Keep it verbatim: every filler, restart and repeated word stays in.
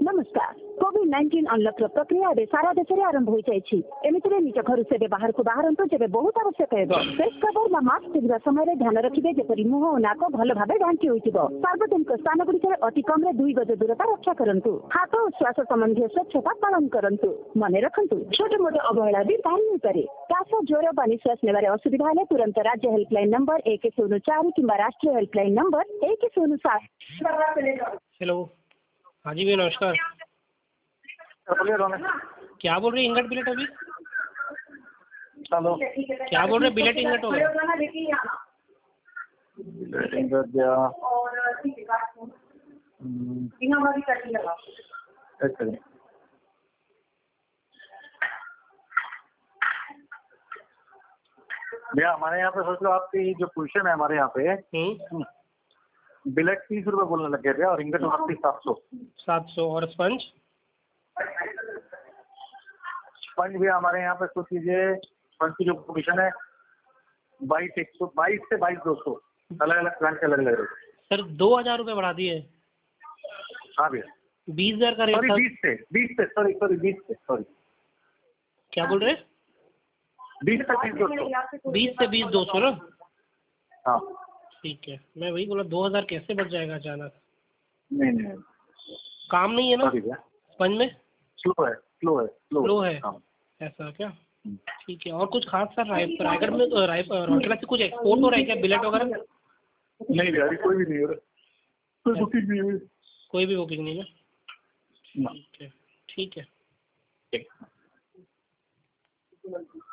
नमस्कार। Covid nineteen अनलक प्रक्रिया रे सारा देश रे आरंभ हो जायछि। एमितिरे निज घर से बाहर को बाहरंतु जेबे बहुत आवश्यक हेबो। फेस कवर मा मास्क पिंधा समय रे ध्यान रखिबे जेपरि मुंह ओ नाक भलो भाबे ढांकी होइतिबो। सार्वजनिक स्थान गुडी अति कम रे दुई गज दूरता रक्षा करंतु। हाथ और श्वास संबंधी स्वच्छता पालन करंतु। मने रखंतु छोटे मोटे अवहेला भी पालन करे। काश ज्वर बा निश्वास नेबारे असुविधा हेले तुरंत राज्य हेल्पलाइन नंबर एक शून्य चार किंबा राष्ट्रीय हेल्पलाइन नंबर एक शून्य सात। हेलो, हाँ जी भैया नमस्कार। क्या बोल रहे इंगट बिलेट अभी? हेलो, क्या बोल रहे बिलेट इंगट हो गया? बिलेट इंगट गया। एक सेकंड। भैया हमारे यहाँ पे सोच लो आपकी जो पोजीशन है हमारे यहाँ पे बिलेट तीस रुपए बोलने लग गए थे और इंगट आपकी सात सौ सात सौ और स्पंज स्पंज भी हमारे यहाँ पे सोच लीजिए स्पंज की जो पोजीशन है बाईस एक सौ बाईस से बाईस दो सौ अलग अलग ब्रांड के अलग अलग रेट। सर दो हजार रुपये बढ़ा दिए। हाँ भैया बीस हजार का रेट सॉरी था। बीस से बीस से सॉरी सॉरी बीस से सॉरी क्या बोल रहे? बीस से बीस दो सौ बीस से बीस दो सौ ना? हाँ ठीक है, मैं वही बोला दो हजार कैसे बढ़ जाएगा अचानक? नहीं नहीं काम नहीं है ना सॉरी भैया स्पंज में? स्लो है स्लो है स्लो है हाँ। ऐसा क्या? ठीक है, और कुछ खास सर राय रायगढ़ में तो राय रोहतला से कुछ एक्सपोर्ट हो रहा है क्या बिलेट वगैरह? नहीं भैया अभी कोई भी नहीं हो रहा, कोई बुकिंग नहीं हुई। कोई भी बुकिंग नहीं है? ना। ठीक है ठीक है। ठीक।